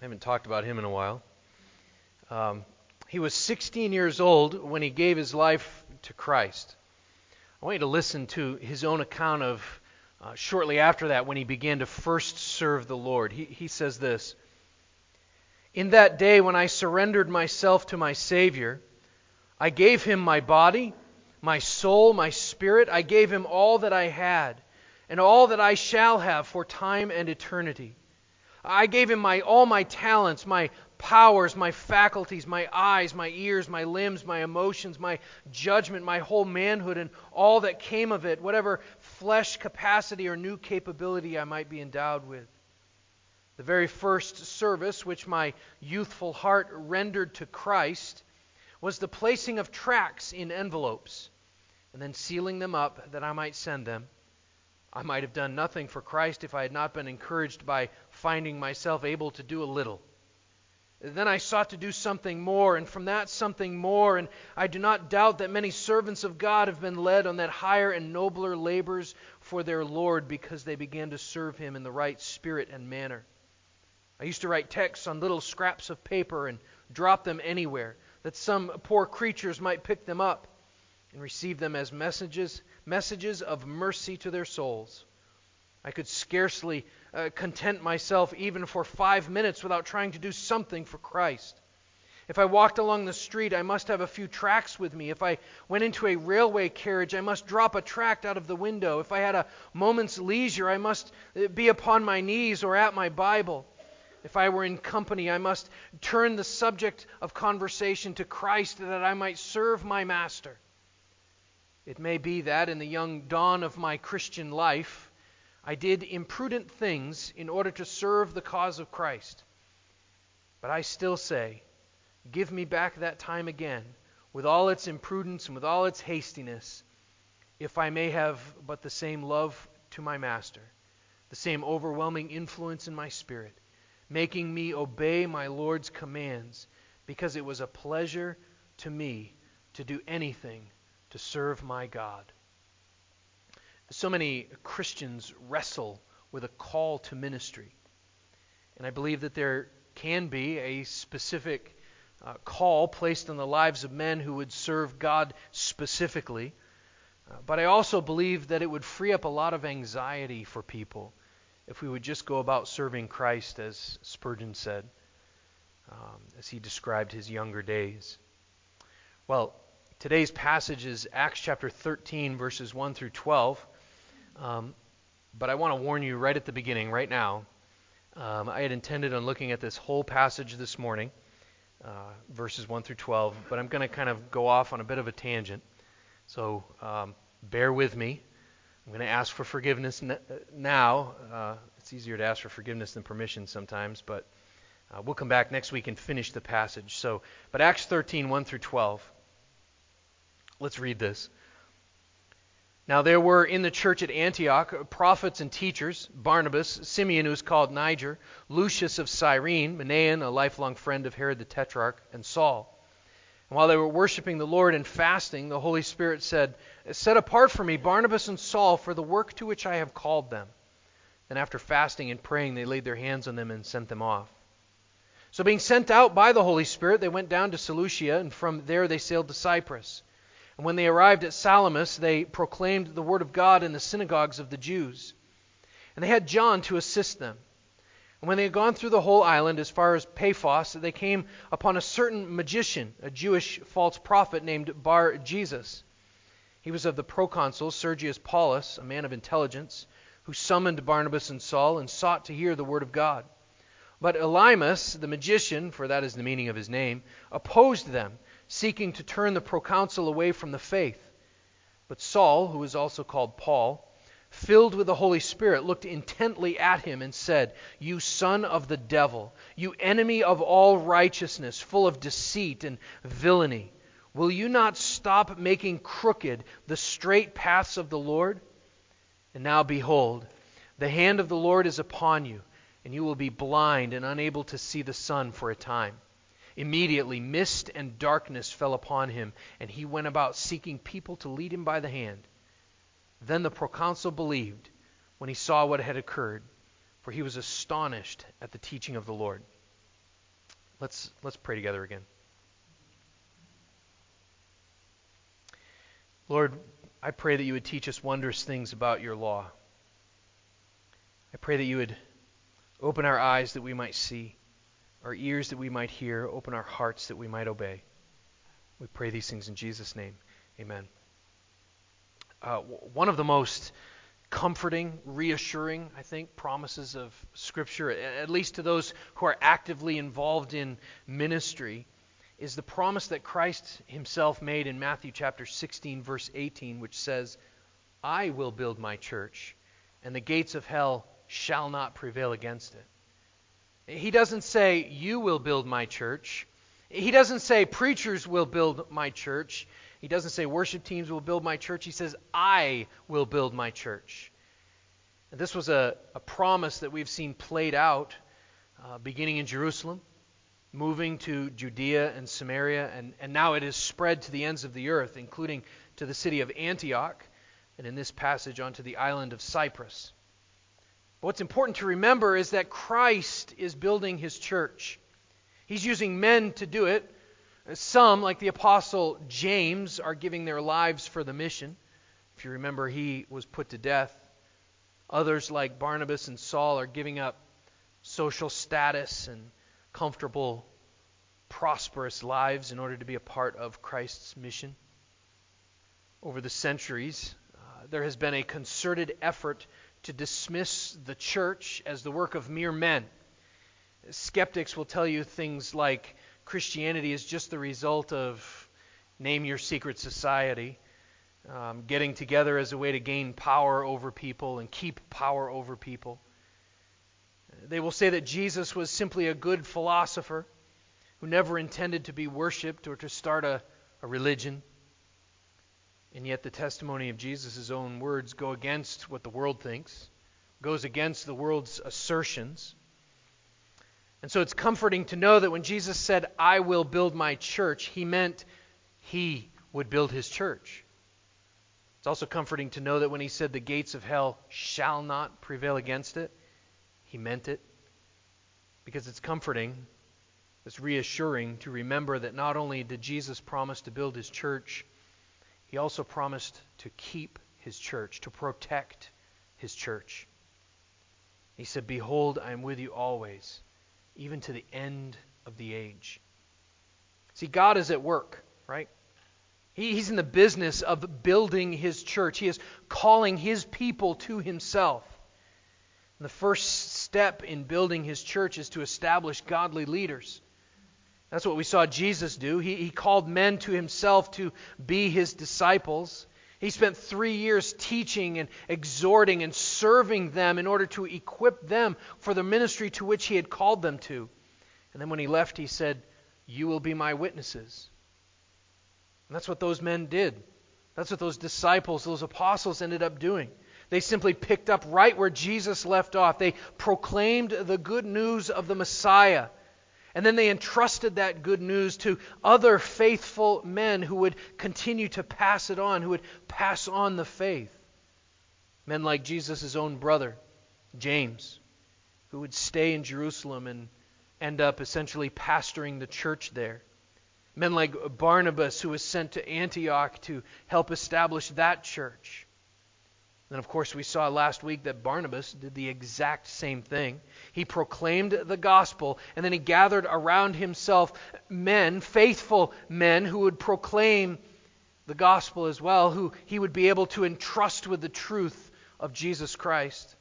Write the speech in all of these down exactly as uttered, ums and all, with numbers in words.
haven't talked about him in a while. Um, he was sixteen years old when he gave his life to Christ. I want you to listen to his own account of uh, shortly after that when he began to first serve the Lord. He, he says this, "In that day when I surrendered myself to my Savior, I gave him my body, my soul, my spirit. I gave him all that I had and all that I shall have for time and eternity. I gave him my all my talents, my powers, my faculties, my eyes, my ears, my limbs, my emotions, my judgment, my whole manhood, and all that came of it, whatever flesh capacity or new capability I might be endowed with. The very first service which my youthful heart rendered to Christ was the placing of tracts in envelopes, and then sealing them up that I might send them. I might have done nothing for Christ if I had not been encouraged by finding myself able to do a little. Then I sought to do something more, and from that something more, and I do not doubt that many servants of God have been led on that higher and nobler labors for their Lord because they began to serve Him in the right spirit and manner. I used to write texts on little scraps of paper and drop them anywhere, that some poor creatures might pick them up and receive them as messages, messages of mercy to their souls. I could scarcely uh, content myself even for five minutes without trying to do something for Christ. If I walked along the street, I must have a few tracts with me. If I went into a railway carriage, I must drop a tract out of the window. If I had a moment's leisure, I must be upon my knees or at my Bible. If I were in company, I must turn the subject of conversation to Christ that I might serve my Master. It may be that in the young dawn of my Christian life, I did imprudent things in order to serve the cause of Christ. But I still say, give me back that time again, with all its imprudence and with all its hastiness, if I may have but the same love to my Master, the same overwhelming influence in my spirit, making me obey my Lord's commands, because it was a pleasure to me to do anything to serve my God." So many Christians wrestle with a call to ministry. And I believe that there can be a specific uh, call placed on the lives of men who would serve God specifically. Uh, but I also believe that it would free up a lot of anxiety for people if we would just go about serving Christ, as Spurgeon said, um, as he described his younger days. Well, today's passage is Acts chapter thirteen, verses one through twelve. Um, but I want to warn you right at the beginning, right now. Um, I had intended on looking at this whole passage this morning, uh, verses one through twelve, but I'm going to kind of go off on a bit of a tangent. So um, bear with me. I'm going to ask for forgiveness n- now. Uh, it's easier to ask for forgiveness than permission sometimes, but uh, we'll come back next week and finish the passage. So, but Acts thirteen, one through twelve. Let's read this. "Now there were in the church at Antioch prophets and teachers, Barnabas, Simeon who is called Niger, Lucius of Cyrene, Manaen, a lifelong friend of Herod the Tetrarch, and Saul. And while they were worshiping the Lord and fasting, the Holy Spirit said, 'Set apart for me Barnabas and Saul for the work to which I have called them.' Then after fasting and praying, they laid their hands on them and sent them off. So being sent out by the Holy Spirit, they went down to Seleucia, and from there they sailed to Cyprus. And when they arrived at Salamis, they proclaimed the word of God in the synagogues of the Jews. And they had John to assist them. And when they had gone through the whole island as far as Paphos, they came upon a certain magician, a Jewish false prophet named Bar-Jesus. He was of the proconsul Sergius Paulus, a man of intelligence, who summoned Barnabas and Saul and sought to hear the word of God. But Elymas, the magician, for that is the meaning of his name, opposed them, seeking to turn the proconsul away from the faith. But Saul, who is also called Paul, filled with the Holy Spirit, looked intently at him and said, 'You son of the devil, you enemy of all righteousness, full of deceit and villainy, will you not stop making crooked the straight paths of the Lord? And now behold, the hand of the Lord is upon you, and you will be blind and unable to see the sun for a time.' Immediately mist and darkness fell upon him, and he went about seeking people to lead him by the hand. Then the proconsul believed when he saw what had occurred, for he was astonished at the teaching of the Lord. Let's let's pray together again. Lord, I pray that you would teach us wondrous things about your law. I pray that you would open our eyes that we might see, our ears that we might hear, open our hearts that we might obey. We pray these things in Jesus' name. Amen. Uh, w- one of the most comforting, reassuring, I think, promises of Scripture, at least to those who are actively involved in ministry, is the promise that Christ himself made in Matthew chapter sixteen, verse eighteen, which says, I will build my church, and the gates of hell shall not prevail against it. He doesn't say, you will build my church. He doesn't say, preachers will build my church. He doesn't say, worship teams will build my church. He says, I will build my church. And this was a, a promise that we've seen played out uh, beginning in Jerusalem, moving to Judea and Samaria, and, and now it is spread to the ends of the earth, including to the city of Antioch, and in this passage onto the island of Cyprus. But what's important to remember is that Christ is building his church. He's using men to do it. Some, like the apostle James, are giving their lives for the mission. If you remember, he was put to death. Others, like Barnabas and Saul, are giving up social status and comfortable, prosperous lives in order to be a part of Christ's mission. Over the centuries, uh, there has been a concerted effort to dismiss the church as the work of mere men. Skeptics will tell you things like Christianity is just the result of name your secret society, um, getting together as a way to gain power over people and keep power over people. They will say that Jesus was simply a good philosopher who never intended to be worshipped or to start a, a religion. And yet the testimony of Jesus' own words go against what the world thinks, goes against the world's assertions. And so it's comforting to know that when Jesus said, I will build my church, he meant he would build his church. It's also comforting to know that when he said the gates of hell shall not prevail against it, he meant it. Because it's comforting, it's reassuring to remember that not only did Jesus promise to build his church, he also promised to keep his church, to protect his church. He said, behold, I am with you always, even to the end of the age. See, God is at work, right? He, he's in the business of building his church. He is calling his people to himself. And the first step in building his church is to establish godly leaders. That's what we saw Jesus do. He, he called men to himself to be his disciples. He spent three years teaching and exhorting and serving them in order to equip them for the ministry to which he had called them to. And then when he left, he said, you will be my witnesses. And that's what those men did. That's what those disciples, those apostles ended up doing. They simply picked up right where Jesus left off. They proclaimed the good news of the Messiah. And then they entrusted that good news to other faithful men who would continue to pass it on, who would pass on the faith. Men like Jesus' own brother, James, who would stay in Jerusalem and end up essentially pastoring the church there. Men like Barnabas, who was sent to Antioch to help establish that church. And of course, we saw last week that Barnabas did the exact same thing. He proclaimed the gospel, and then he gathered around himself men, faithful men, who would proclaim the gospel as well, who he would be able to entrust with the truth of Jesus Christ.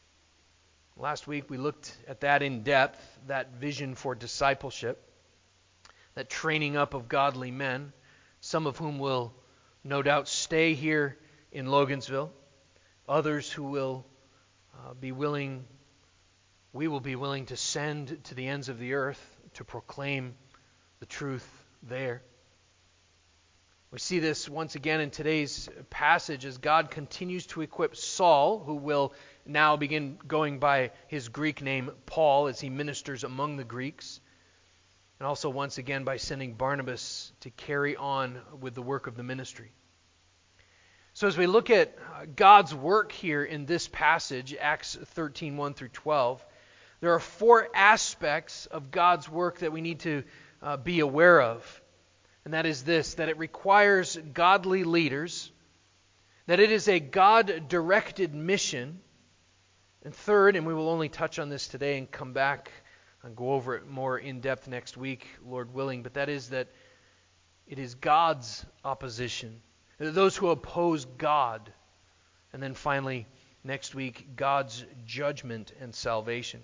Last week, we looked at that in depth, that vision for discipleship, that training up of godly men, some of whom will no doubt stay here in Logansville. Others who will uh, be willing, we will be willing to send to the ends of the earth to proclaim the truth there. We see this once again in today's passage as God continues to equip Saul, who will now begin going by his Greek name Paul as he ministers among the Greeks, and also once again by sending Barnabas to carry on with the work of the ministry. So as we look at God's work here in this passage, Acts thirteen, one through twelve, There are four aspects of God's work that we need to uh, be aware of. And that is this, that it requires godly leaders, that it is a God-directed mission, and third, and we will only touch on this today and come back and go over it more in depth next week, Lord willing, but that is that it is God's opposition, those who oppose God. And then finally, next week, God's judgment and salvation.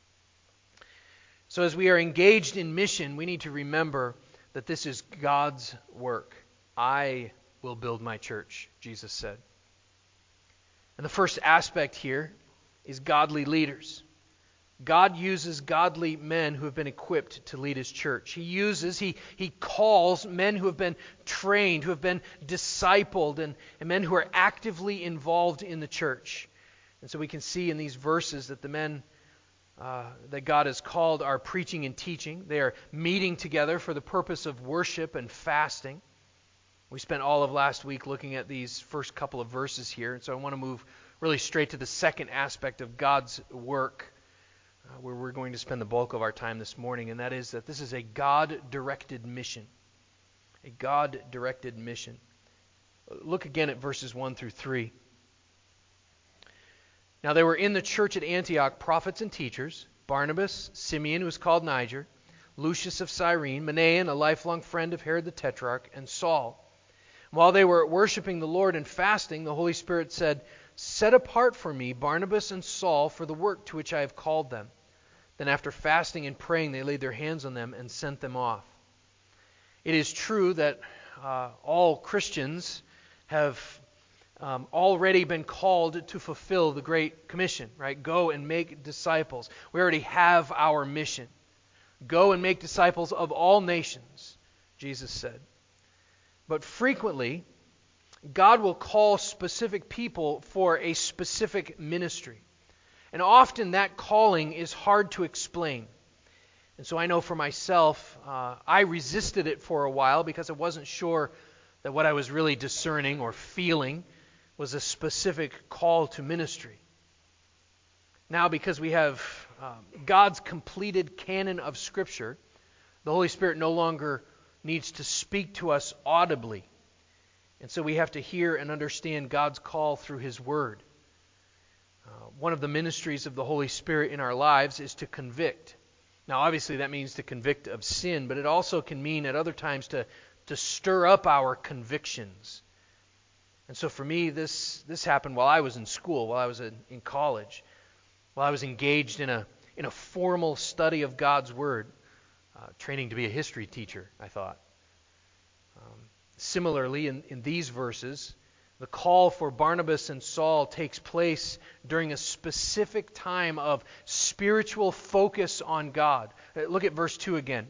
So as we are engaged in mission, we need to remember that this is God's work. I will build my church, Jesus said. And the first aspect here is godly leaders. God uses godly men who have been equipped to lead His church. He uses, He, he calls men who have been trained, who have been discipled, and, and men who are actively involved in the church. And so we can see in these verses that the men uh, that God has called are preaching and teaching. They are meeting together for the purpose of worship and fasting. We spent all of last week looking at these first couple of verses here, and so I want to move really straight to the second aspect of God's work, uh, where we're going to spend the bulk of our time this morning, and that is that this is a God-directed mission. A God-directed mission. Look again at verses one through three. Now there were in the church at Antioch prophets and teachers, Barnabas, Simeon, who was called Niger, Lucius of Cyrene, Manaen, a lifelong friend of Herod the Tetrarch, and Saul. While they were worshiping the Lord and fasting, the Holy Spirit said, "Set apart for me Barnabas and Saul for the work to which I have called them." Then after fasting and praying, they laid their hands on them and sent them off. It is true that uh, all Christians have um, already been called to fulfill the Great Commission, right? Go and make disciples. We already have our mission. Go and make disciples of all nations, Jesus said. But frequently, God will call specific people for a specific ministry. And often that calling is hard to explain. And so I know for myself, uh, I resisted it for a while because I wasn't sure that what I was really discerning or feeling was a specific call to ministry. Now, because we have um, God's completed canon of Scripture, the Holy Spirit no longer needs to speak to us audibly. And so we have to hear and understand God's call through His Word. Uh, one of the ministries of the Holy Spirit in our lives is to convict. Now, obviously, that means to convict of sin, but it also can mean at other times to, to stir up our convictions. And so for me, this, this happened while I was in school, while I was in, in college, while I was engaged in a, in a formal study of God's Word. Uh, training to be a history teacher, I thought. Um, similarly, in, in these verses, the call for Barnabas and Saul takes place during a specific time of spiritual focus on God. Uh, look at verse two again.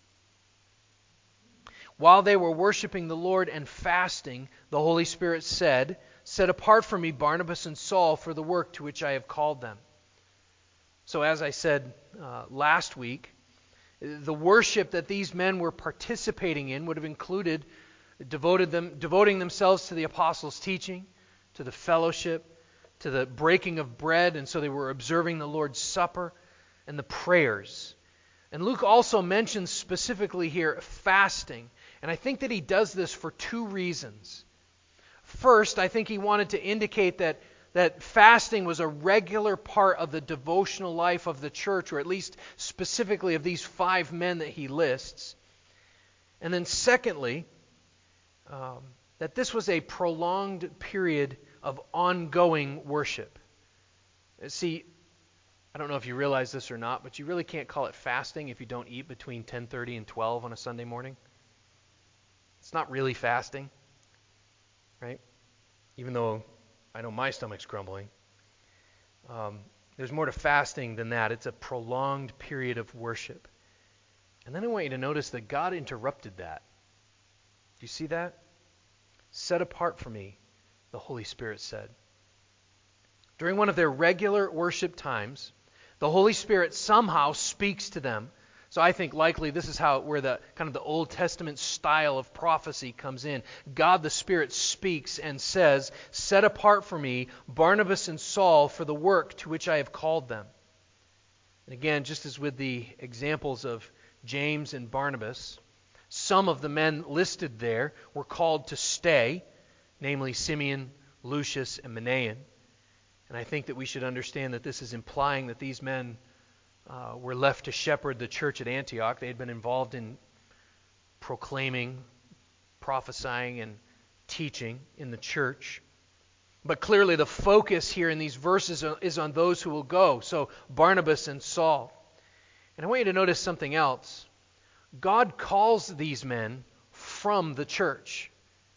While they were worshiping the Lord and fasting, the Holy Spirit said, "Set apart for me Barnabas and Saul for the work to which I have called them." So as I said uh, last week, the worship that these men were participating in would have included devoted them, devoting themselves to the apostles' teaching, to the fellowship, to the breaking of bread, and so they were observing the Lord's Supper and the prayers. And Luke also mentions specifically here fasting, and I think that he does this for two reasons. First, I think he wanted to indicate that that fasting was a regular part of the devotional life of the church, or at least specifically of these five men that he lists. And then secondly, um, that this was a prolonged period of ongoing worship. See, I don't know if you realize this or not, but you really can't call it fasting if you don't eat between ten thirty and twelve on a Sunday morning. It's not really fasting, right? Even though I know my stomach's grumbling. Um, there's more to fasting than that. It's a prolonged period of worship. And then I want you to notice that God interrupted that. Do you see that? Set apart for me, the Holy Spirit said. During one of their regular worship times, the Holy Spirit somehow speaks to them. So I think likely this is how where the kind of the Old Testament style of prophecy comes in. God the Spirit speaks and says, "Set apart for me Barnabas and Saul for the work to which I have called them." And again, just as with the examples of James and Barnabas, some of the men listed there were called to stay, namely Simeon, Lucius, and Manaen. And I think that we should understand that this is implying that these men uh, were left to shepherd the church at Antioch. They had been involved in proclaiming, prophesying, and teaching in the church. But clearly the focus here in these verses is on those who will go. So Barnabas and Saul. And I want you to notice something else. God calls these men from the church.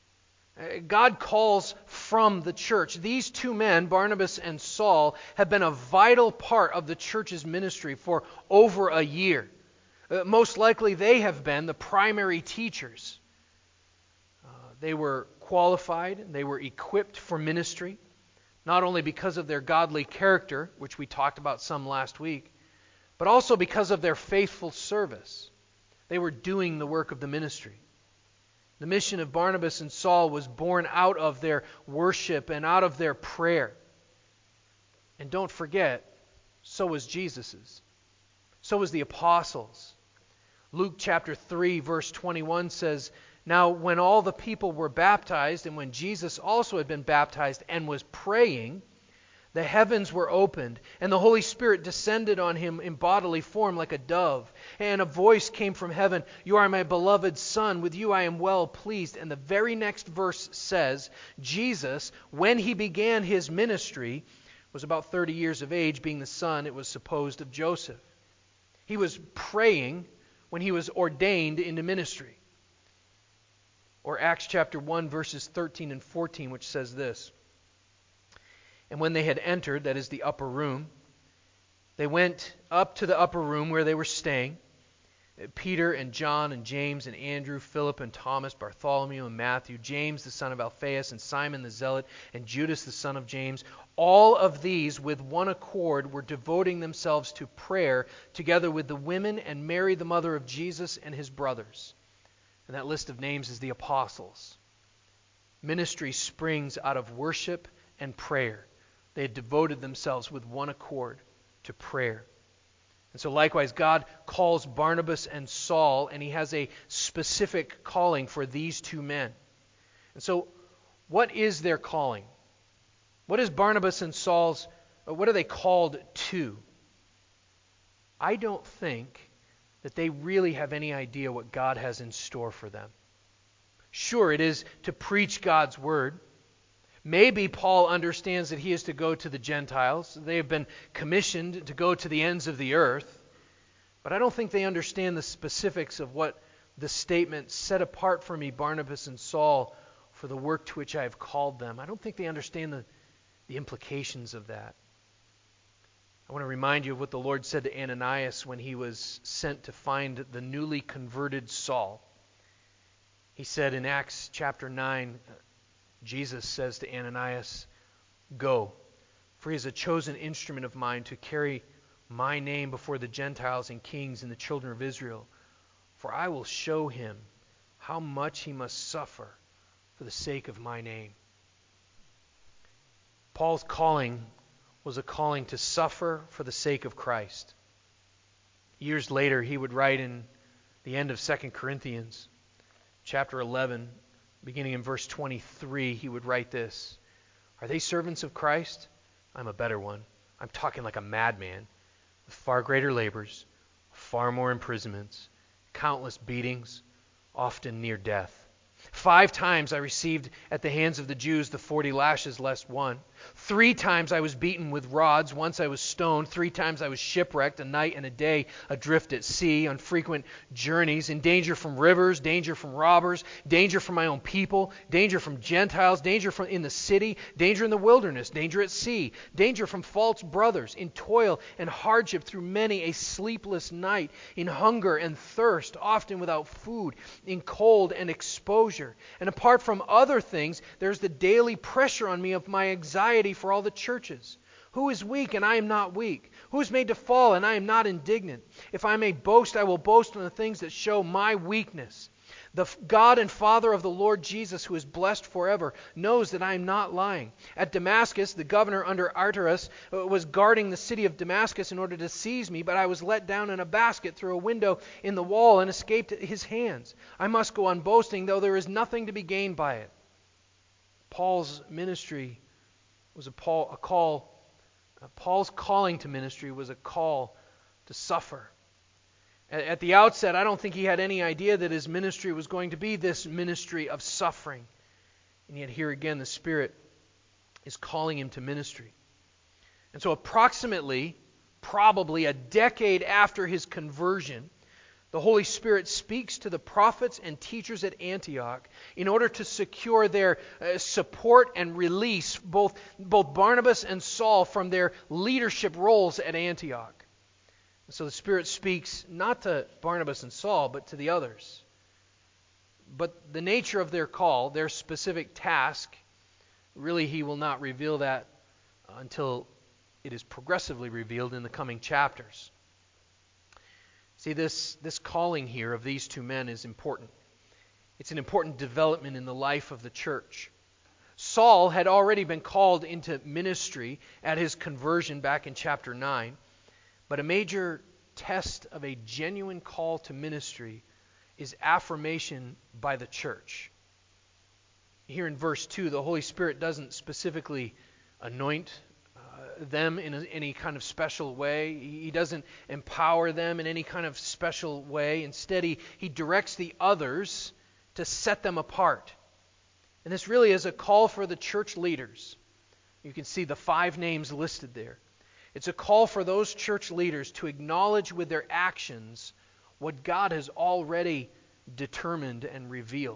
God calls from the church. These two men, Barnabas and Saul, have been a vital part of the church's ministry for over a year. Uh, most likely they have been the primary teachers. Uh, they were qualified, they were equipped for ministry, not only because of their godly character, which we talked about some last week, but also because of their faithful service. They were doing the work of the ministry. The mission of Barnabas and Saul was born out of their worship and out of their prayer. And don't forget, so was Jesus's. So was the apostles. Luke chapter three, verse twenty-one says, "Now when all the people were baptized, and when Jesus also had been baptized and was praying, the heavens were opened, and the Holy Spirit descended on him in bodily form like a dove. And a voice came from heaven, 'You are my beloved Son, with you I am well pleased.'" And the very next verse says, Jesus, when he began his ministry, was about thirty years of age, being the son, it was supposed, of Joseph. He was praying when he was ordained into ministry. Or Acts chapter one, verses thirteen and fourteen, which says this, "And when they had entered," that is the upper room, "they went up to the upper room where they were staying. Peter and John and James and Andrew, Philip and Thomas, Bartholomew and Matthew, James the son of Alphaeus and Simon the Zealot, and Judas the son of James. All of these with one accord were devoting themselves to prayer, together with the women and Mary the mother of Jesus and his brothers." And that list of names is the apostles. Ministry springs out of worship and prayer. They had devoted themselves with one accord to prayer. And so likewise, God calls Barnabas and Saul, and he has a specific calling for these two men. And so what is their calling? What is Barnabas and Saul's, what are they called to? I don't think that they really have any idea what God has in store for them. Sure, it is to preach God's word. Maybe Paul understands that he is to go to the Gentiles. They have been commissioned to go to the ends of the earth. But I don't think they understand the specifics of what the statement, "Set apart for me Barnabas and Saul for the work to which I have called them." I don't think they understand the, the implications of that. I want to remind you of what the Lord said to Ananias when he was sent to find the newly converted Saul. He said in Acts chapter nine, Jesus says to Ananias, "Go, for he is a chosen instrument of mine to carry my name before the Gentiles and kings and the children of Israel. For I will show him how much he must suffer for the sake of my name." Paul's calling was a calling to suffer for the sake of Christ. Years later, he would write in the end of Second Corinthians, chapter eleven, beginning in verse twenty-three, he would write this, "Are they servants of Christ? I'm a better one. I'm talking like a madman, with far greater labors, far more imprisonments, countless beatings, often near death. Five times I received at the hands of the Jews the forty lashes less one. Three times I was beaten with rods. Once I was stoned. Three times I was shipwrecked, a night and a day adrift at sea, on frequent journeys, in danger from rivers, danger from robbers, danger from my own people, danger from Gentiles, danger from in the city, danger in the wilderness, danger at sea, danger from false brothers, in toil and hardship through many a sleepless night, in hunger and thirst, often without food, in cold and exposure. And apart from other things, there's the daily pressure on me of my anxiety for all the churches. Who is weak and I am not weak? Who is made to fall and I am not indignant? If I may boast, I will boast on the things that show my weakness. The God and Father of the Lord Jesus, who is blessed forever, knows that I am not lying. At Damascus, the governor under Arterus was guarding the city of Damascus in order to seize me, but I was let down in a basket through a window in the wall and escaped his hands. I must go on boasting, though there is nothing to be gained by it. Paul's ministry was a, Paul, a call. Uh, Paul's calling to ministry was a call to suffer. At the outset, I don't think he had any idea that his ministry was going to be this ministry of suffering. And yet here again, the Spirit is calling him to ministry. And so approximately, probably a decade after his conversion, the Holy Spirit speaks to the prophets and teachers at Antioch in order to secure their uh, support and release both, both Barnabas and Saul from their leadership roles at Antioch. So the Spirit speaks not to Barnabas and Saul, but to the others. But the nature of their call, their specific task, really he will not reveal that until it is progressively revealed in the coming chapters. See, this, this calling here of these two men is important. It's an important development in the life of the church. Saul had already been called into ministry at his conversion back in chapter nine. But a major test of a genuine call to ministry is affirmation by the church. Here in verse two, the Holy Spirit doesn't specifically anoint uh, them in a, any kind of special way. He doesn't empower them in any kind of special way. Instead, he, he directs the others to set them apart. And this really is a call for the church leaders. You can see the five names listed there. It's a call for those church leaders to acknowledge with their actions what God has already determined and revealed.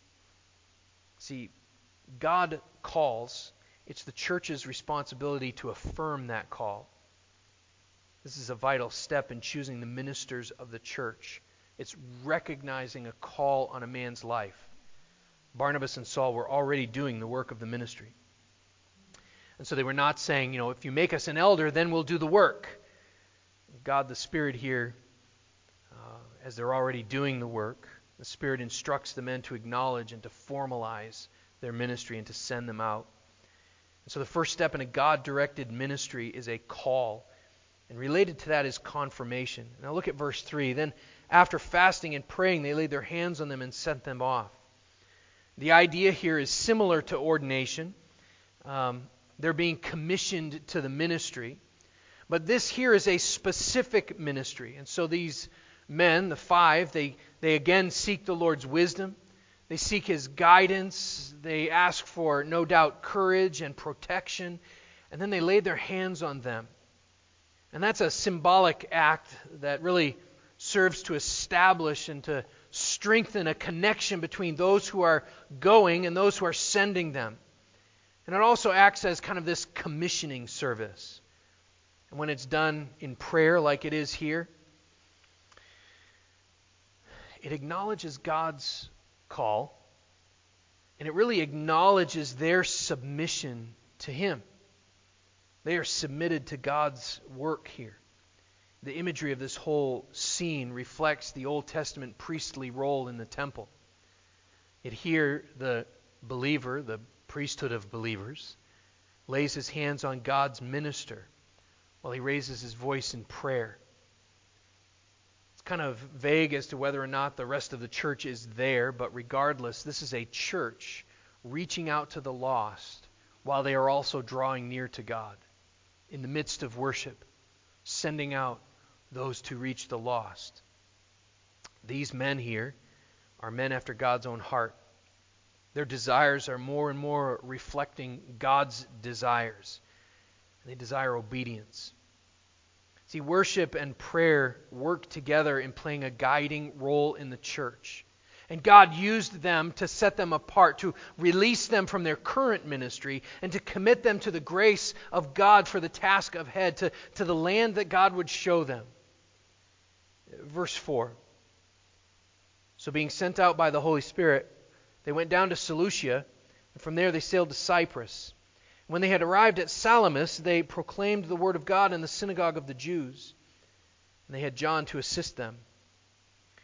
See, God calls. It's the church's responsibility to affirm that call. This is a vital step in choosing the ministers of the church. It's recognizing a call on a man's life. Barnabas and Saul were already doing the work of the ministry. And so they were not saying, you know, if you make us an elder, then we'll do the work. God the Spirit here, uh, as they're already doing the work, the Spirit instructs the men to acknowledge and to formalize their ministry and to send them out. And so the first step in a God-directed ministry is a call. And related to that is confirmation. Now look at verse three. Then after fasting and praying, they laid their hands on them and sent them off. The idea here is similar to ordination. Um, They're being commissioned to the ministry. But this here is a specific ministry. And so these men, the five, they, they again seek the Lord's wisdom. They seek His guidance. They ask for, no doubt, courage and protection. And then they laid their hands on them. And that's a symbolic act that really serves to establish and to strengthen a connection between those who are going and those who are sending them. And it also acts as kind of this commissioning service. And when it's done in prayer like it is here, it acknowledges God's call, and it really acknowledges their submission to Him. They are submitted to God's work here. The imagery of this whole scene reflects the Old Testament priestly role in the temple. Yet here, the believer, the priesthood of believers, lays his hands on God's minister while he raises his voice in prayer. It's kind of vague as to whether or not the rest of the church is there, but regardless, this is a church reaching out to the lost while they are also drawing near to God in the midst of worship, sending out those to reach the lost. These men here are men after God's own heart. Their desires are more and more reflecting God's desires. They desire obedience. See, worship and prayer work together in playing a guiding role in the church. And God used them to set them apart, to release them from their current ministry, and to commit them to the grace of God for the task ahead, to, to the land that God would show them. Verse four. So being sent out by the Holy Spirit, they went down to Seleucia, and from there they sailed to Cyprus. When they had arrived at Salamis, they proclaimed the word of God in the synagogue of the Jews, and they had John to assist them.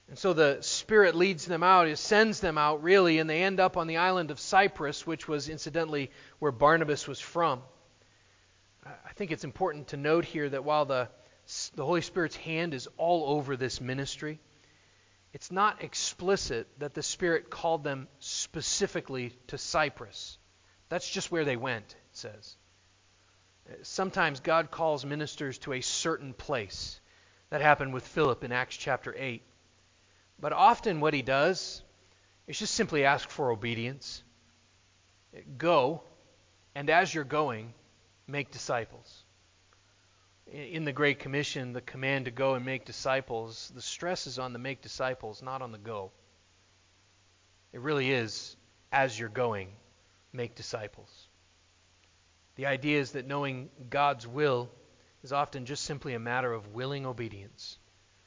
And so the Spirit leads them out, it sends them out really, and they end up on the island of Cyprus, which was incidentally where Barnabas was from. I think it's important to note here that while the, the Holy Spirit's hand is all over this ministry, it's not explicit that the Spirit called them specifically to Cyprus. That's just where they went, it says. Sometimes God calls ministers to a certain place. That happened with Philip in Acts chapter eight. But often what he does is just simply ask for obedience. Go, and as you're going, make disciples. In the Great Commission, the command to go and make disciples, the stress is on the make disciples, not on the go. It really is, as you're going, make disciples. The idea is that knowing God's will is often just simply a matter of willing obedience.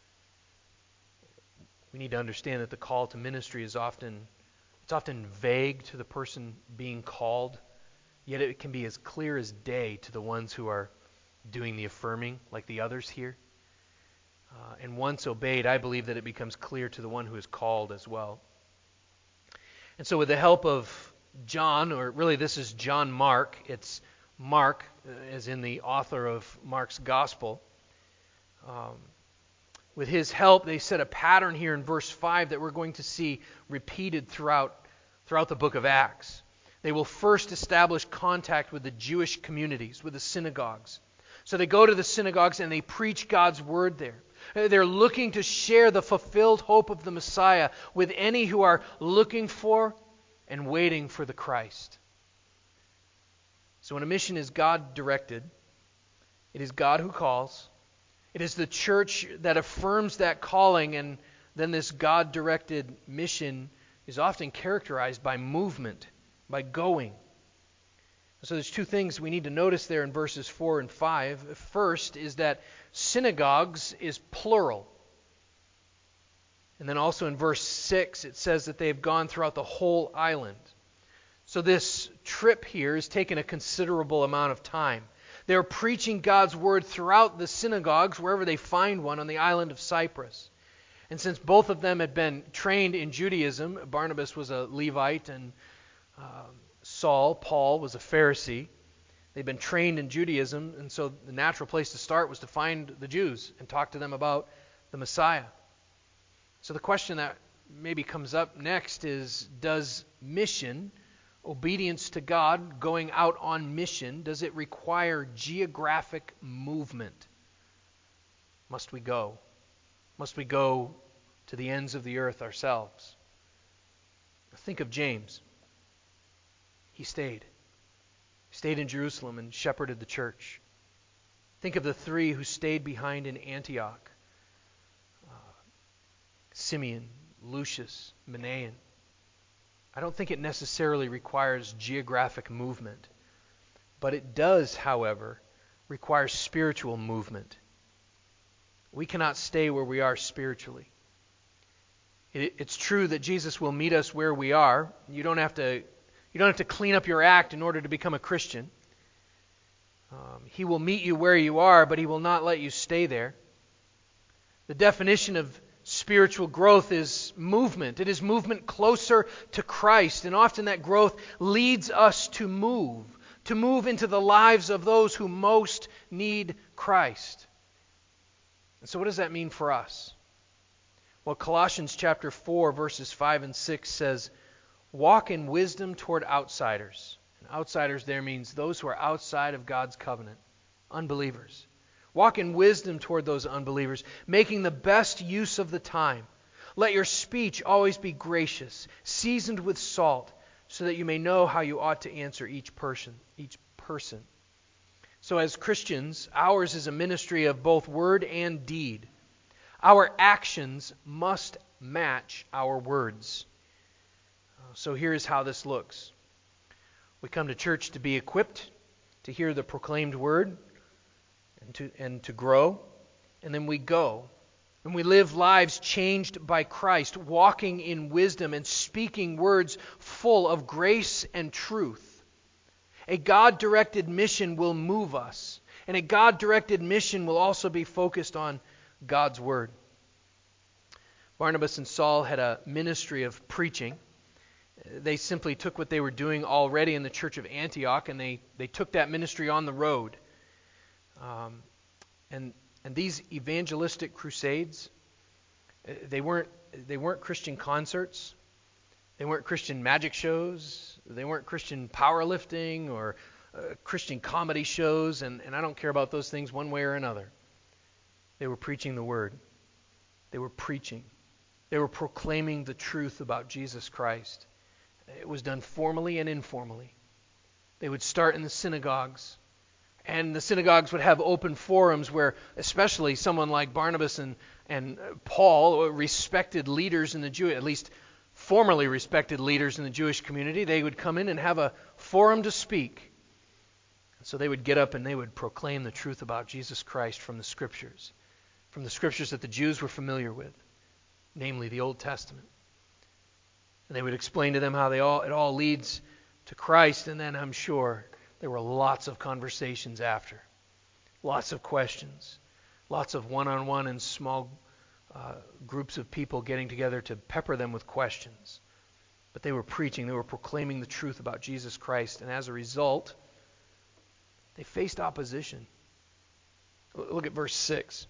We need to understand that the call to ministry is often, it's often vague to the person being called, yet it can be as clear as day to the ones who are doing the affirming, like the others here. Uh, and once obeyed, I believe that it becomes clear to the one who is called as well. And so with the help of John, or really this is John Mark, it's Mark, as in the author of Mark's Gospel. Um, with his help, they set a pattern here in verse five that we're going to see repeated throughout, throughout the book of Acts. They will first establish contact with the Jewish communities, with the synagogues. So they go to the synagogues and they preach God's word there. They're looking to share the fulfilled hope of the Messiah with any who are looking for and waiting for the Christ. So when a mission is God-directed, it is God who calls. It is the church that affirms that calling, and then this God-directed mission is often characterized by movement, by going. So there's two things we need to notice there in verses four and five. First is that synagogues is plural. And then also in verse six it says that they've gone throughout the whole island. So this trip here has taken a considerable amount of time. They're preaching God's word throughout the synagogues, wherever they find one on the island of Cyprus. And since both of them had been trained in Judaism, Barnabas was a Levite and uh, Saul, Paul, was a Pharisee. They'd been trained in Judaism, and so the natural place to start was to find the Jews and talk to them about the Messiah. So the question that maybe comes up next is, does mission, obedience to God, going out on mission, does it require geographic movement? Must we go? Must we go to the ends of the earth ourselves? Think of James. He stayed. He stayed in Jerusalem and shepherded the church. Think of the three who stayed behind in Antioch. Uh, Simeon, Lucius, Manaen. I don't think it necessarily requires geographic movement, but it does, however, require spiritual movement. We cannot stay where we are spiritually. It, it's true that Jesus will meet us where we are. You don't have to You don't have to clean up your act in order to become a Christian. Um, he will meet you where you are, but He will not let you stay there. The definition of spiritual growth is movement. It is movement closer to Christ, and often that growth leads us to move, to move into the lives of those who most need Christ. And so what does that mean for us? Well, Colossians chapter four, verses five and six says, walk in wisdom toward outsiders. And outsiders there means those who are outside of God's covenant, unbelievers. Walk in wisdom toward those unbelievers, making the best use of the time. Let your speech always be gracious, seasoned with salt, so that you may know how you ought to answer each person, each person. So as Christians, ours is a ministry of both word and deed. Our actions must match our words. So here's how this looks. We come to church to be equipped, to hear the proclaimed word, and to, and to grow. And then we go. And we live lives changed by Christ, walking in wisdom and speaking words full of grace and truth. A God-directed mission will move us. And a God-directed mission will also be focused on God's word. Barnabas and Saul had a ministry of preaching. They simply took what they were doing already in the church of Antioch, and they, they took that ministry on the road. Um, and and these evangelistic crusades, they weren't they weren't Christian concerts, they weren't Christian magic shows, they weren't Christian powerlifting or uh, Christian comedy shows, and, and I don't care about those things one way or another. They were preaching the word. They were preaching. They were proclaiming the truth about Jesus Christ. It was done formally and informally. They would start in the synagogues, and the synagogues would have open forums where especially someone like Barnabas and, and Paul, respected leaders in the Jew, at least formerly respected leaders in the Jewish community, they would come in and have a forum to speak. So they would get up and they would proclaim the truth about Jesus Christ from the Scriptures, from the Scriptures that the Jews were familiar with, namely the Old Testament. And they would explain to them how they all it all leads to Christ, and then I'm sure there were lots of conversations after, lots of questions, lots of one-on-one and small uh, groups of people getting together to pepper them with questions. But they were preaching, they were proclaiming the truth about Jesus Christ, and as a result, they faced opposition. Look at verse six.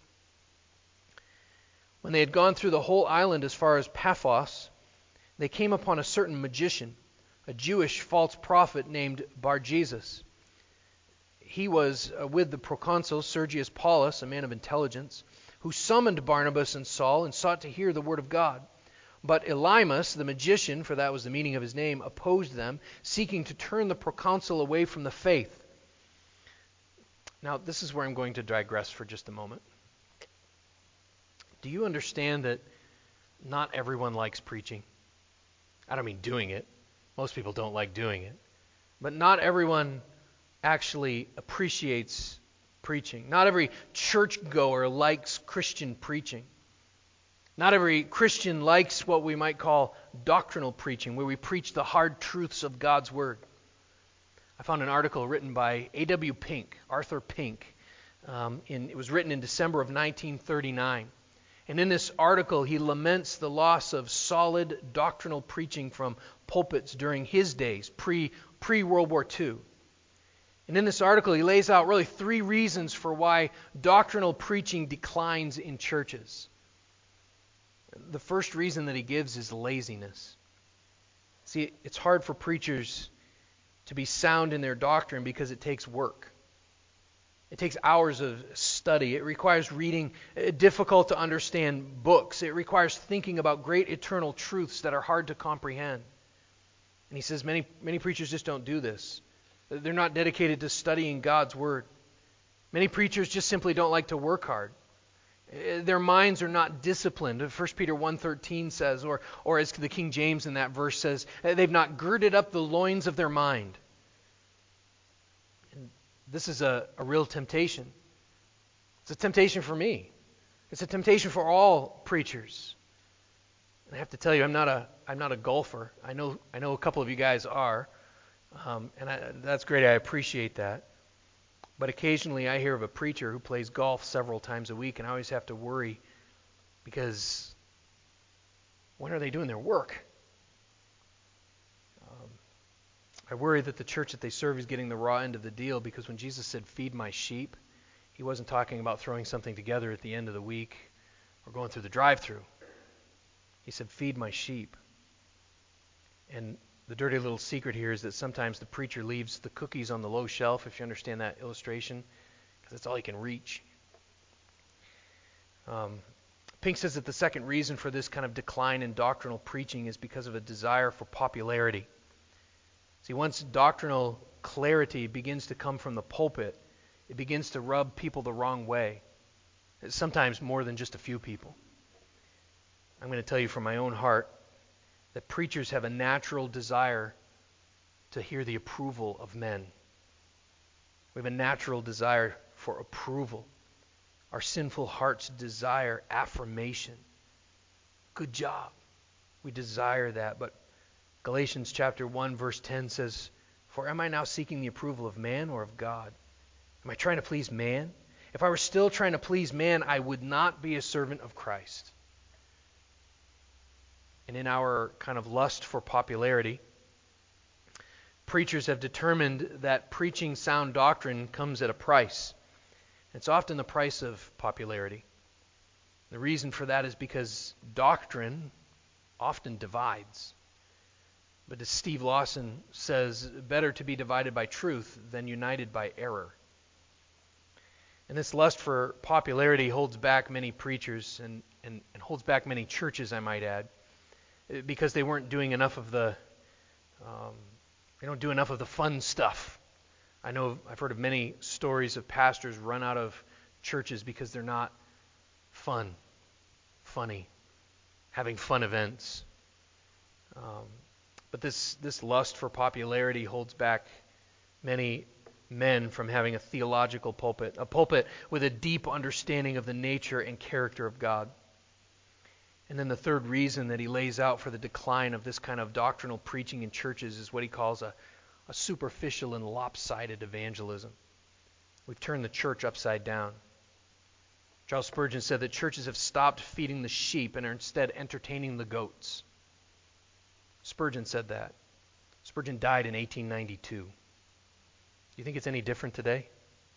When they had gone through the whole island as far as Paphos, they came upon a certain magician, a Jewish false prophet named Bar-Jesus. He was uh, with the proconsul Sergius Paulus, a man of intelligence, who summoned Barnabas and Saul and sought to hear the word of God. But Elymas, the magician, for that was the meaning of his name, opposed them, seeking to turn the proconsul away from the faith. Now, this is where I'm going to digress for just a moment. Do you understand that not everyone likes preaching? I don't mean doing it. Most people don't like doing it. But not everyone actually appreciates preaching. Not every churchgoer likes Christian preaching. Not every Christian likes what we might call doctrinal preaching, where we preach the hard truths of God's Word. I found an article written by A W Pink, Arthur Pink. Um, in, it was written in December of nineteen thirty-nine. And in this article, he laments the loss of solid doctrinal preaching from pulpits during his days, pre, pre-World War Two. And in this article, he lays out really three reasons for why doctrinal preaching declines in churches. The first reason that he gives is laziness. See, it's hard for preachers to be sound in their doctrine because it takes work. It takes hours of study. It requires reading difficult to understand books. It requires thinking about great eternal truths that are hard to comprehend. And he says many many preachers just don't do this. They're not dedicated to studying God's Word. Many preachers just simply don't like to work hard. Their minds are not disciplined. First Peter one thirteen says, or, or as the King James in that verse says, they've not girded up the loins of their mind. And this is a, a real temptation. It's a temptation for me. It's a temptation for all preachers. And I have to tell you, I'm not a I'm not a golfer. I know I know a couple of you guys are, um, and I, that's great. I appreciate that. But occasionally I hear of a preacher who plays golf several times a week, and I always have to worry because when are they doing their work? Um, I worry that the church that they serve is getting the raw end of the deal, because when Jesus said, "Feed my sheep," he wasn't talking about throwing something together at the end of the week or going through the drive-thru. He said, "Feed my sheep." And the dirty little secret here is that sometimes the preacher leaves the cookies on the low shelf, if you understand that illustration, because that's all he can reach. Um, Pink says that the second reason for this kind of decline in doctrinal preaching is because of a desire for popularity. See, once doctrinal clarity begins to come from the pulpit, it begins to rub people the wrong way. Sometimes more than just a few people. I'm going to tell you from my own heart that preachers have a natural desire to hear the approval of men. We have a natural desire for approval. Our sinful hearts desire affirmation. Good job. We desire that. But Galatians chapter one verse ten says, "For am I now seeking the approval of man or of God? Am I trying to please man? If I were still trying to please man, I would not be a servant of Christ." and in our kind of lust for popularity, preachers have determined that preaching sound doctrine comes at a price. It's often the price of popularity. The reason for that is because doctrine often divides. But as Steve Lawson says, better to be divided by truth than united by error. And this lust for popularity holds back many preachers and, and, and holds back many churches, I might add, because they weren't doing enough of the, um, they don't do enough of the fun stuff. I know I've heard of many stories of pastors run out of churches because they're not fun, funny, having fun events. Um, but this, this lust for popularity holds back many men from having a theological pulpit, a pulpit with a deep understanding of the nature and character of God. And then the third reason that he lays out for the decline of this kind of doctrinal preaching in churches is what he calls a, a superficial and lopsided evangelism. We've turned the church upside down. Charles Spurgeon said that churches have stopped feeding the sheep and are instead entertaining the goats. Spurgeon said that. Spurgeon died in eighteen ninety-two. Do you think it's any different today?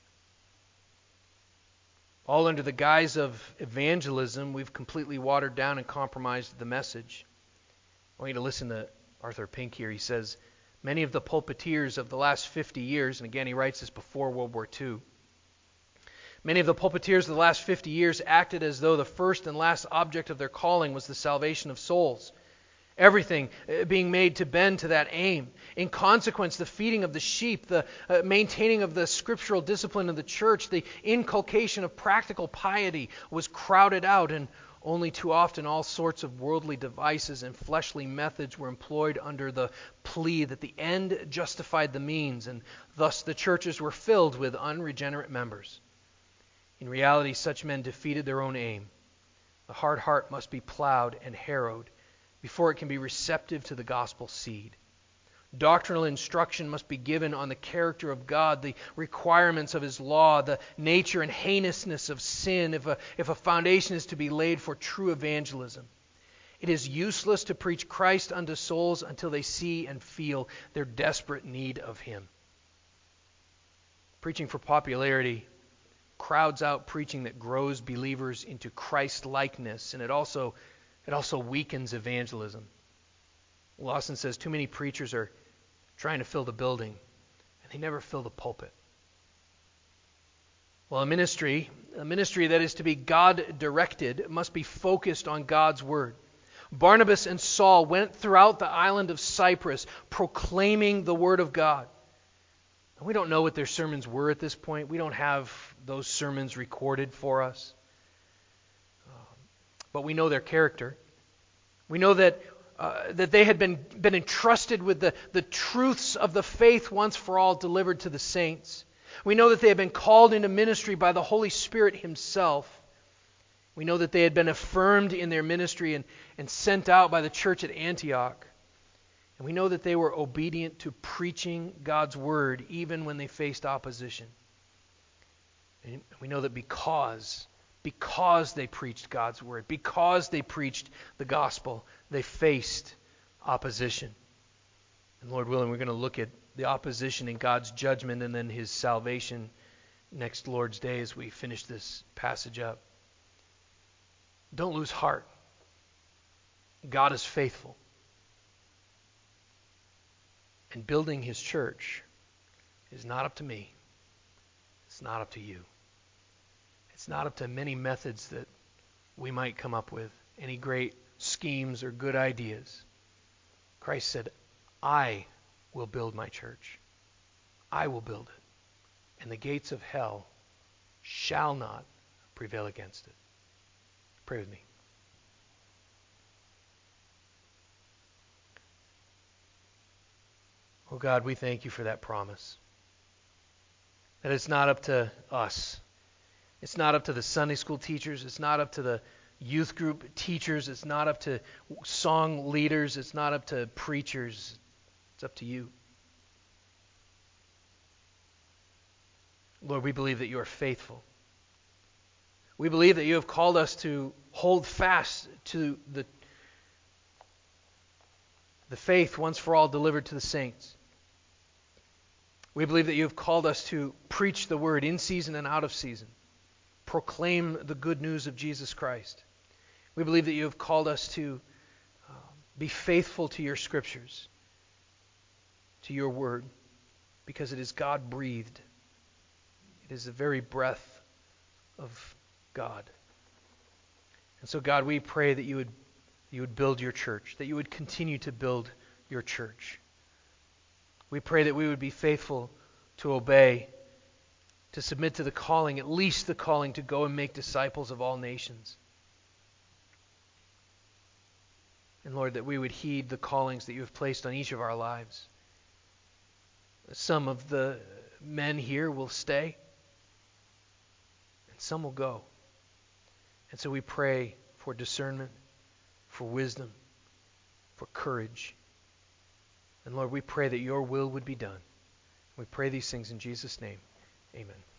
All under the guise of evangelism, we've completely watered down and compromised the message. I want you to listen to Arthur Pink here. He says, many of the pulpiteers of the last fifty years, and again he writes this before World War Two, many of the pulpiteers of the last fifty years acted as though the first and last object of their calling was the salvation of souls. Everything being made to bend to that aim. In consequence, the feeding of the sheep, the uh, maintaining of the scriptural discipline of the church, the inculcation of practical piety was crowded out, and only too often all sorts of worldly devices and fleshly methods were employed under the plea that the end justified the means, and thus the churches were filled with unregenerate members. In reality, such men defeated their own aim. The hard heart must be plowed and harrowed before it can be receptive to the gospel seed. Doctrinal instruction must be given on the character of God, the requirements of His law, the nature and heinousness of sin, if a, if a foundation is to be laid for true evangelism. It is useless to preach Christ unto souls until they see and feel their desperate need of Him. Preaching for popularity crowds out preaching that grows believers into Christ-likeness, and it also It also weakens evangelism. Lawson says too many preachers are trying to fill the building, and they never fill the pulpit. Well, a ministry, a ministry that is to be God-directed, must be focused on God's Word. Barnabas and Saul went throughout the island of Cyprus proclaiming the Word of God. And we don't know what their sermons were at this point. We don't have those sermons recorded for us. But we know their character. We know that uh, that they had been, been entrusted with the, the truths of the faith once for all delivered to the saints. We know that they had been called into ministry by the Holy Spirit Himself. We know that they had been affirmed in their ministry and, and sent out by the church at Antioch. And we know that they were obedient to preaching God's Word even when they faced opposition. And we know that because Because they preached God's Word, because they preached the gospel, they faced opposition. And Lord willing, we're going to look at the opposition in God's judgment and then His salvation next Lord's Day as we finish this passage up. Don't lose heart. God is faithful. And building His church is not up to me. It's not up to you. It's not up to many methods that we might come up with, any great schemes or good ideas. Christ said, I will build my church. I will build it. And the gates of hell shall not prevail against it. Pray with me. Oh God, we thank you for that promise. That it's not up to us. It's not up to the Sunday school teachers. It's not up to the youth group teachers. It's not up to song leaders. It's not up to preachers. It's up to you. Lord, we believe that you are faithful. We believe that you have called us to hold fast to the the faith once for all delivered to the saints. We believe that you have called us to preach the word in season and out of season, proclaim the good news of Jesus Christ. We believe that you have called us to uh, be faithful to your scriptures, to your word, because it is God-breathed. It is the very breath of God. And so, God, we pray that you would you would build your church, that you would continue to build your church. We pray that we would be faithful to obey, to submit to the calling, at least the calling to go and make disciples of all nations. And Lord, that we would heed the callings that you have placed on each of our lives. Some of the men here will stay, and some will go. And so we pray for discernment, for wisdom, for courage. And Lord, we pray that your will would be done. We pray these things in Jesus' name. Amen.